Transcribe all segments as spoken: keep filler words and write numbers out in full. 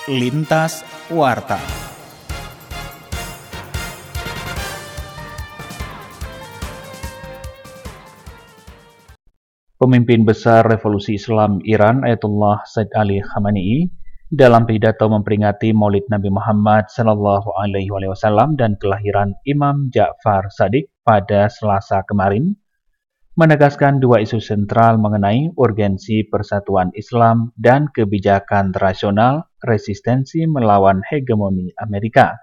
Lintas Warta. Pemimpin besar Revolusi Islam Iran Ayatullah Said Ali Khamenei dalam pidato memperingati Maulid Nabi Muhammad Shallallahu Alaihi Wasallam dan kelahiran Imam Ja'far Shadiq pada Selasa kemarin menegaskan dua isu sentral mengenai urgensi persatuan Islam dan kebijakan rasional resistensi melawan hegemoni Amerika.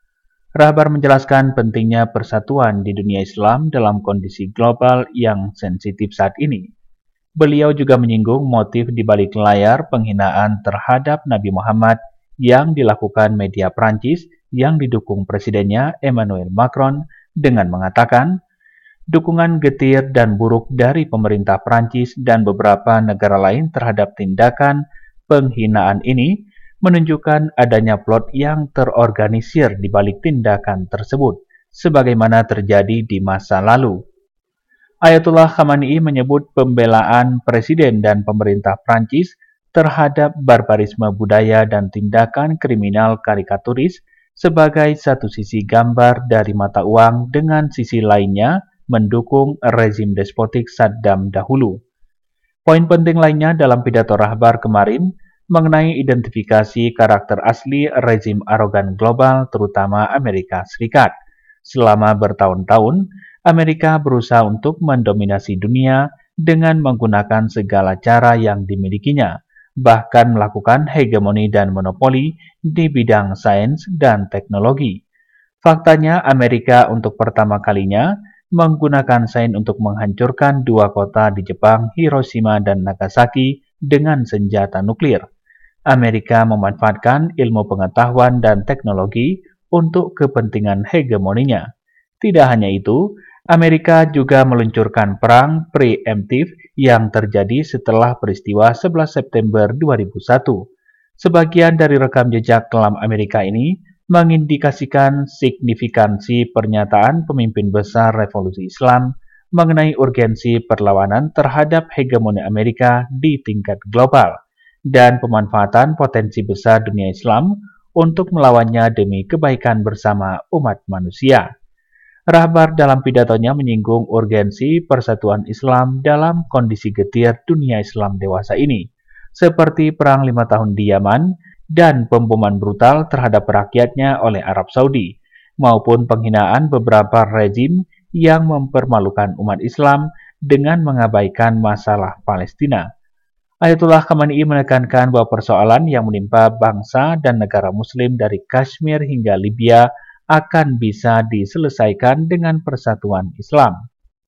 Rahbar menjelaskan pentingnya persatuan di dunia Islam dalam kondisi global yang sensitif saat ini. Beliau juga menyinggung motif di balik layar penghinaan terhadap Nabi Muhammad yang dilakukan media Prancis yang didukung presidennya Emmanuel Macron dengan mengatakan, dukungan getir dan buruk dari pemerintah Prancis dan beberapa negara lain terhadap tindakan penghinaan ini menunjukkan adanya plot yang terorganisir di balik tindakan tersebut, sebagaimana terjadi di masa lalu. Ayatullah Khamenei menyebut pembelaan presiden dan pemerintah Prancis terhadap barbarisme budaya dan tindakan kriminal karikaturis sebagai satu sisi gambar dari mata uang dengan sisi lainnya mendukung rezim despotik Saddam dahulu. Poin penting lainnya dalam pidato Rahbar kemarin mengenai identifikasi karakter asli rezim arogan global terutama Amerika Serikat. Selama bertahun-tahun, Amerika berusaha untuk mendominasi dunia dengan menggunakan segala cara yang dimilikinya, bahkan melakukan hegemoni dan monopoli di bidang sains dan teknologi. Faktanya, Amerika untuk pertama kalinya menggunakan sains untuk menghancurkan dua kota di Jepang, Hiroshima dan Nagasaki, dengan senjata nuklir. Amerika memanfaatkan ilmu pengetahuan dan teknologi untuk kepentingan hegemoninya. Tidak hanya itu, Amerika juga meluncurkan perang preemptif yang terjadi setelah peristiwa sebelas September dua ribu satu. Sebagian dari rekam jejak kelam Amerika ini mengindikasikan signifikansi pernyataan pemimpin besar Revolusi Islam mengenai urgensi perlawanan terhadap hegemoni Amerika di tingkat global dan pemanfaatan potensi besar dunia Islam untuk melawannya demi kebaikan bersama umat manusia. Rahbar dalam pidatonya menyinggung urgensi persatuan Islam dalam kondisi getir dunia Islam dewasa ini, seperti perang lima tahun di Yaman dan pemboman brutal terhadap rakyatnya oleh Arab Saudi, maupun penghinaan beberapa rezim yang mempermalukan umat Islam dengan mengabaikan masalah Palestina. Ayatullah Khamenei menekankan bahwa persoalan yang menimpa bangsa dan negara Muslim dari Kashmir hingga Libya akan bisa diselesaikan dengan persatuan Islam.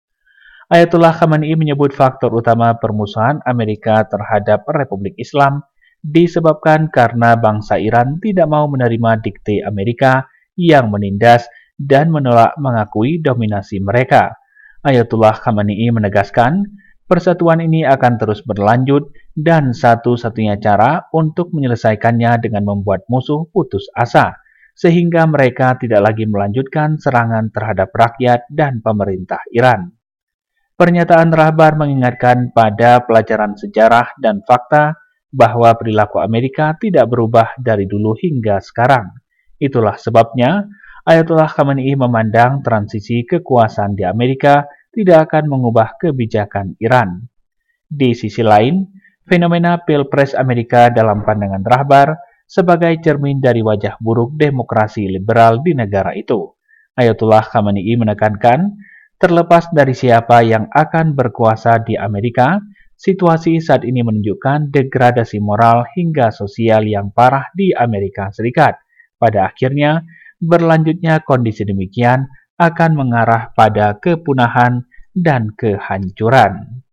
Ayatullah Khamenei menyebut faktor utama permusuhan Amerika terhadap Republik Islam disebabkan karena bangsa Iran tidak mau menerima dikte Amerika yang menindas dan menolak mengakui dominasi mereka. Ayatullah Khamenei menegaskan, persatuan ini akan terus berlanjut dan satu-satunya cara untuk menyelesaikannya dengan membuat musuh putus asa, sehingga mereka tidak lagi melanjutkan serangan terhadap rakyat dan pemerintah Iran. Pernyataan Rahbar mengingatkan pada pelajaran sejarah dan fakta bahwa perilaku Amerika tidak berubah dari dulu hingga sekarang. Itulah sebabnya Ayatullah Khamenei memandang transisi kekuasaan di Amerika tidak akan mengubah kebijakan Iran. Di sisi lain, fenomena Pilpres Amerika dalam pandangan Rahbar sebagai cermin dari wajah buruk demokrasi liberal di negara itu. Ayatullah Khamenei menekankan, terlepas dari siapa yang akan berkuasa di Amerika, situasi saat ini menunjukkan degradasi moral hingga sosial yang parah di Amerika Serikat. Pada akhirnya, berlanjutnya kondisi demikian akan mengarah pada kepunahan dan kehancuran.